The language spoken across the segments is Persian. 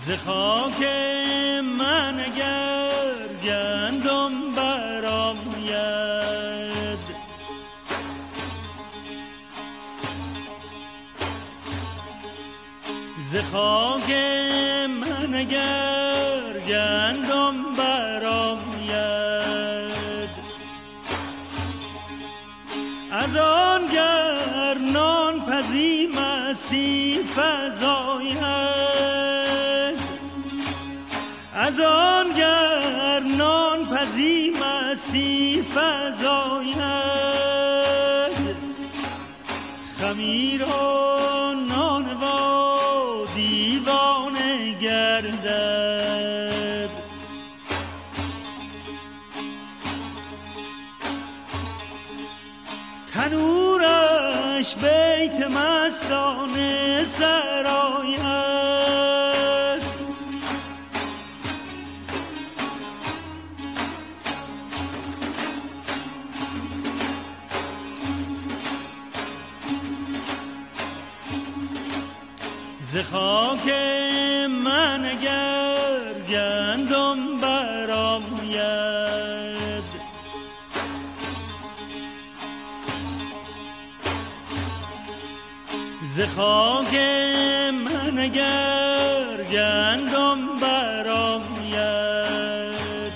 ز خاک من اگر گندم برآید، ز خاک من اگر گندم برآید، از آنگر نان پزی مستی فزاید، از آنگر نان پزی مستی فزاید، خمیر و نان و دیوانه گردد، تنورش بیت مستانه سرآید، ز خاک من اگر گندم برآید، ز خاک من اگر گندم برآید،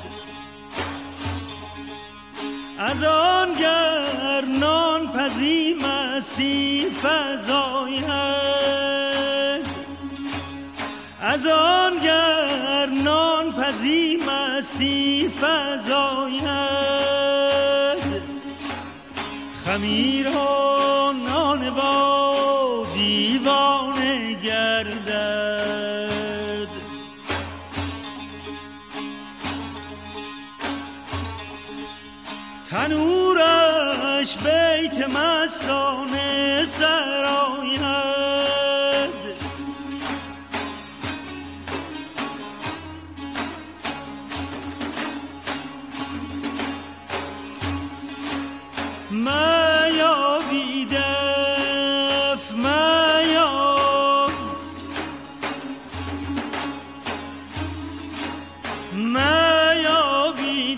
از آنگر نان پزی مستی فزاید، از آنگر نان پزی مستی فزاید، خمیر و نان با دیوانه گردد، تنورش بیت مستانه سرآید، میا بیدف میا، میا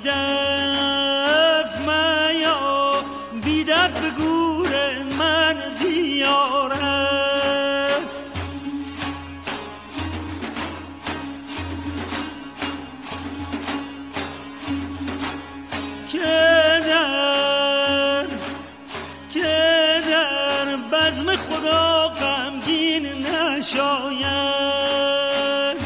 بیدف میا، بیدف به گور من زیارت، که در بزم خدا غمگین نشاید،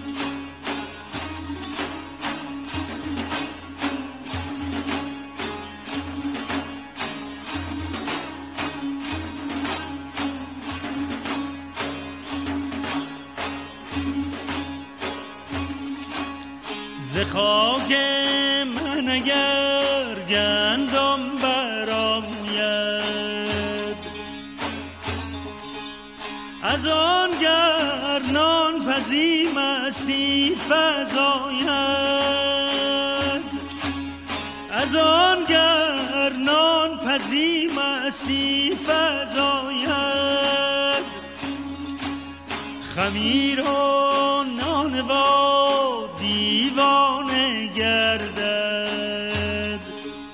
ز خاک من اگر گندم برآید، از آنگر نان پزی مستی فزاید، از آنگر نان پزی مستی فزاید، خمیر و نان و دیوانه گردد،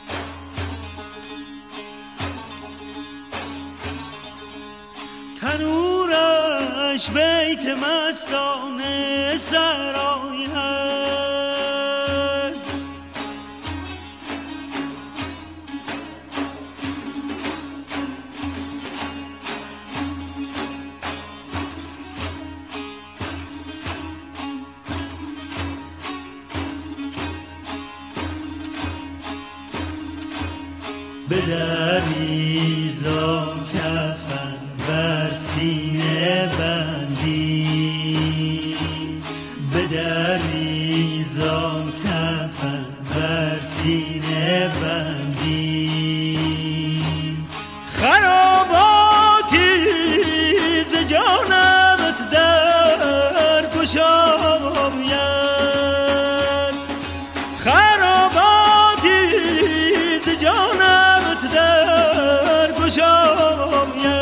تنورش بیت مستانه سرآید، بدریزان کفن بر سینه بندی، بدریزان کفن بر سینه بندی، خراباتی ز جانمت در گشاید، خراباتی ز جانمت در گشاید،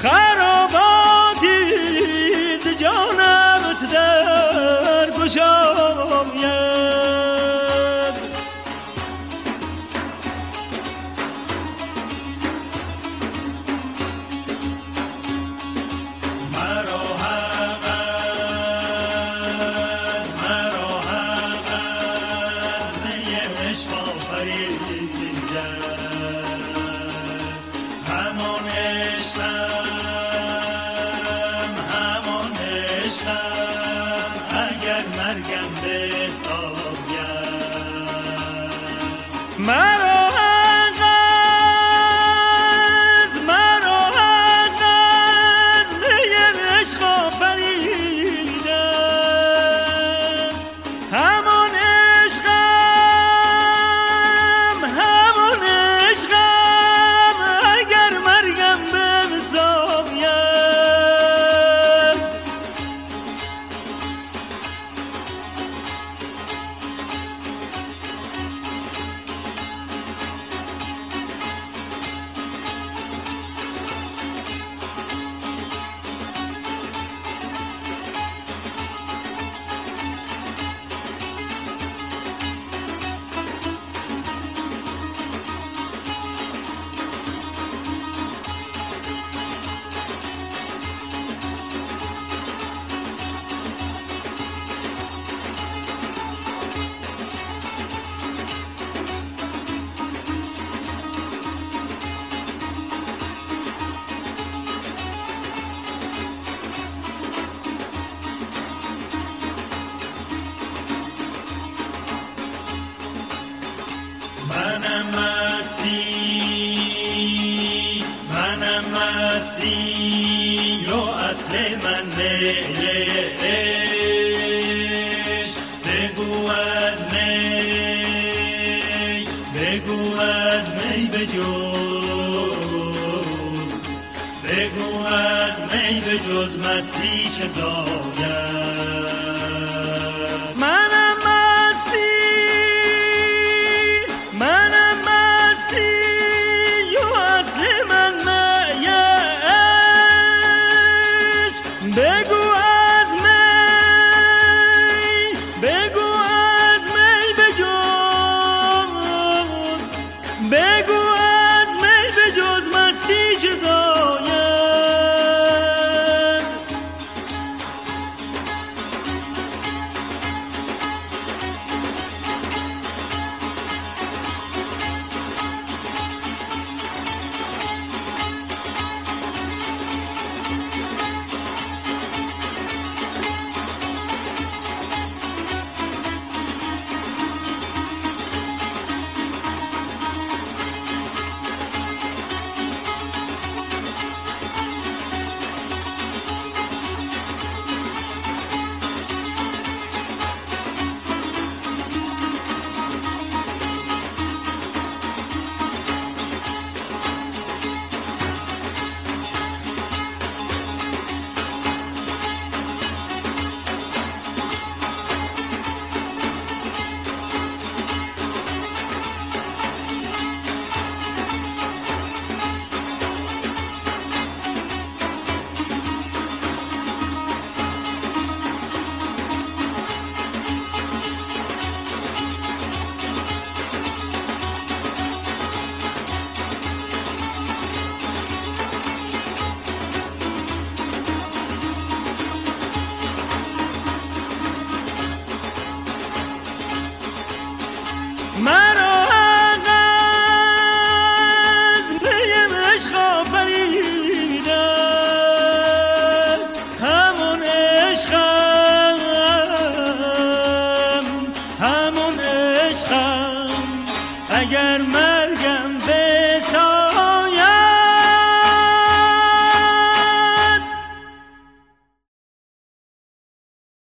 خراباتی ز جانم در گشاید. مرا حق از می عشق آفریده، همان عشقم اگر مرگم بساید. مرا حق از می عشق آفریده است، همان عشقم اگر مرگم بساید. منم مستی و اصل من عشق. بگو از می به جز مستی چه زاید. منم مستی و اصل من عشق. بگو از می به جز مستی چه زاید. مرا حق از می عشق آفریده است، همون عشقم اگر من